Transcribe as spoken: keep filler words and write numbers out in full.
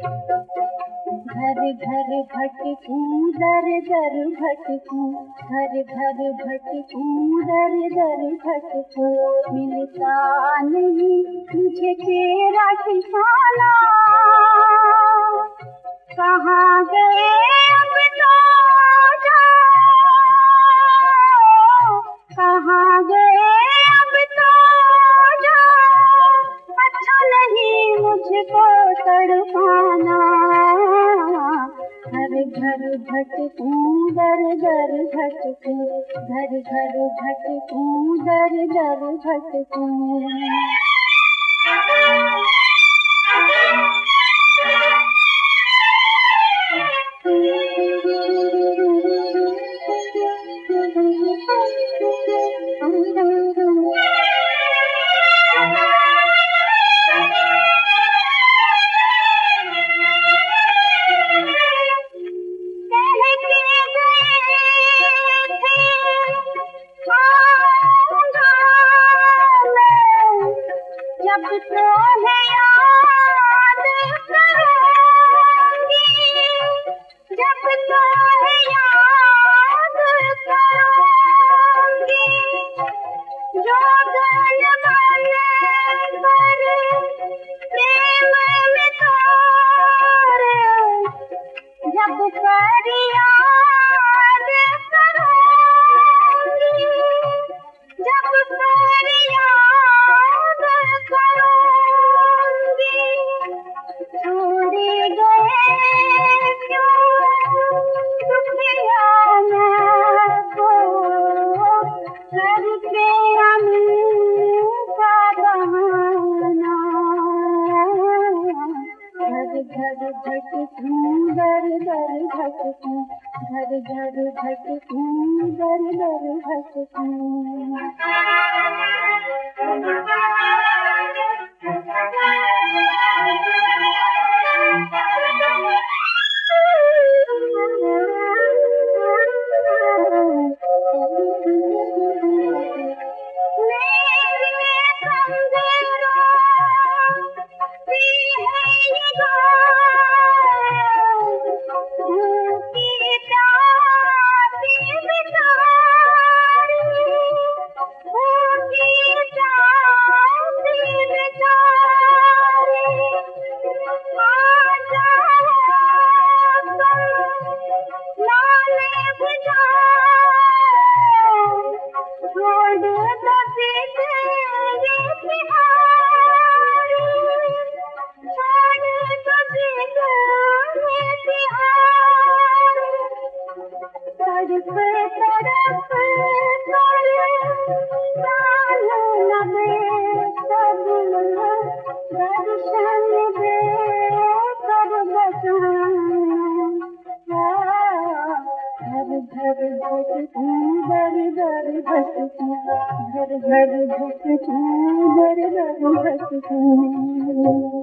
घर घर भटकूं दर दर भटकूं, घर घर भटकूं दर दर भटकूं, मिलता नहीं मुझे तेरा ठिकाना। कहाँ गए अब तो जाओ, कहाँ गए अब तो जाओ, अच्छा नहीं मुझको तड़पाना। घर घर भटकूं दर दर भटकूं, घर घर भटकूं दर दर भटकूं। जब तो है याद करूंगी, जब तो है याद करूंगी, जो गल बन कर प्रेम में तोरे, जब फरियाद करूंगी, जब फरियाद करूंगी, छोड़े गए क्यों दुखिया मुझको, करके अमीर का बहाना। घर घर भटकूं दर दर भटकूं, घर घर भटकूं दर दर भटकूं। घर भटकूं दर दर भटकूं, घर घर भटकूं दर दर भटकूं।